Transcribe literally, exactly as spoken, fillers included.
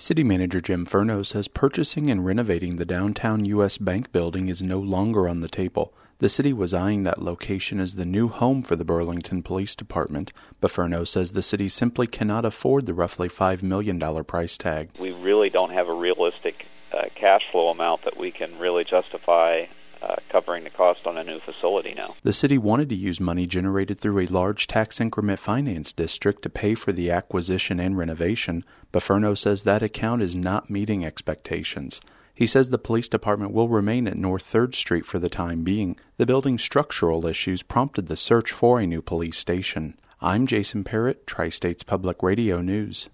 City Manager Jim Furno says purchasing and renovating the downtown U S Bank building is no longer on the table. The city was eyeing that location as the new home for the Burlington Police Department, but Furno says the city simply cannot afford the roughly five million dollars price tag. We really don't have a realistic uh, cash flow amount that we can really justify uh, covering the cost on a new facility now. The city wanted to use money generated through a large tax increment finance district to pay for the acquisition and renovation, but Furno says that account is not meeting expectations. He says the police department will remain at North third Street for the time being. The building's structural issues prompted the search for a new police station. I'm Jason Parrott, Tri-States Public Radio News.